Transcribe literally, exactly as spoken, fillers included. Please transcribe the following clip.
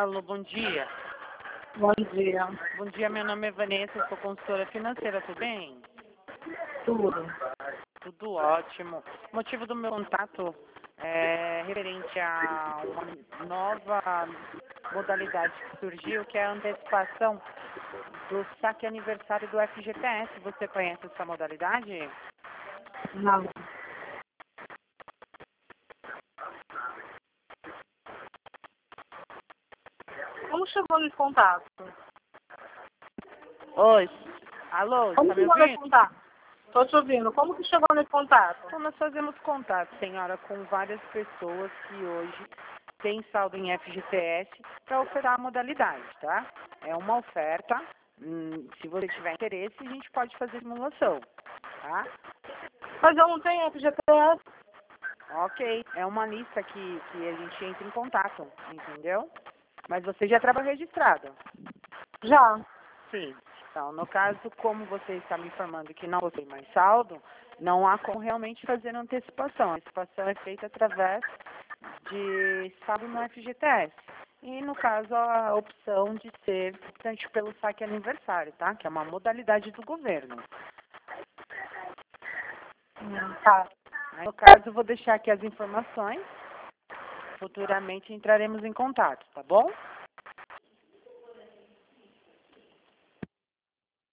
Alô, bom dia. Bom dia. Bom dia, meu nome é Vanessa, eu sou consultora financeira, tudo bem? Tudo. Tudo ótimo. O motivo do meu contato é referente a uma nova modalidade que surgiu, que é a antecipação do saque aniversário do F G T S. Você conhece essa modalidade? Não. Como chegou nesse contato? Oi. Alô, Como está me chegou nesse ouvindo? contato? Estou te ouvindo. Como que chegou nesse contato? Então, nós fazemos contato, senhora, com várias pessoas que hoje têm saldo em F G T S para ofertar a modalidade, tá? É uma oferta. Hum, se você tiver interesse, a gente pode fazer simulação, tá? Mas eu não tenho F G T S. Ok, é uma lista que, que a gente entra em contato, entendeu? Mas você já trabalha registrado? Já. Sim. Então, no caso, como você está me informando que não possui mais saldo, não há como realmente fazer antecipação. A antecipação é feita através de saldo no F G T S. E, no caso, a opção de ser portanto, pelo saque aniversário, tá? Que é uma modalidade do governo. Hum, tá. Aí, no caso, eu vou deixar aqui as informações. Futuramente entraremos em contato, tá bom?